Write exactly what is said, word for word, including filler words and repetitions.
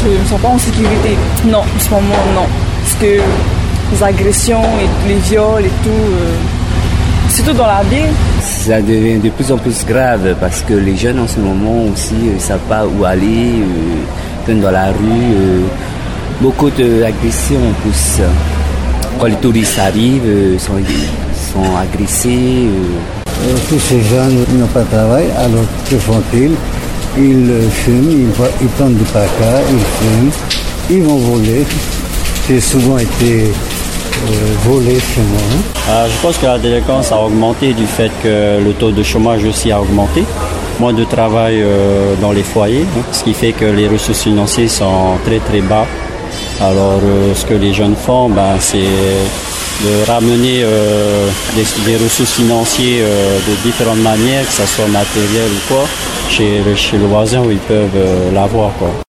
ne sont pas en sécurité. Non, en ce moment, non. Parce que les agressions, et les viols et tout, euh, surtout dans la ville. Ça devient de plus en plus grave parce que les jeunes en ce moment aussi ne euh, savent pas où aller, euh, dans la rue. Euh, beaucoup d'agressions poussent. Quand les touristes arrivent, euh, sont, sont agressés. Euh. Euh, tous ces jeunes n'ont pas de travail, alors que font-ils? Ils fument, ils, ils prennent du paca, ils fument, ils vont voler. J'ai souvent été euh, volé chez moi. Euh, je pense que la délinquance a augmenté du fait que le taux de chômage aussi a augmenté. Moins de travail euh, dans les foyers, hein, ce qui fait que les ressources financières sont très très bas. Alors euh, ce que les jeunes font, ben, c'est de ramener euh, des, des ressources financières euh, de différentes manières, que ce soit matériel ou quoi, chez, chez le voisin où ils peuvent euh, l'avoir, quoi.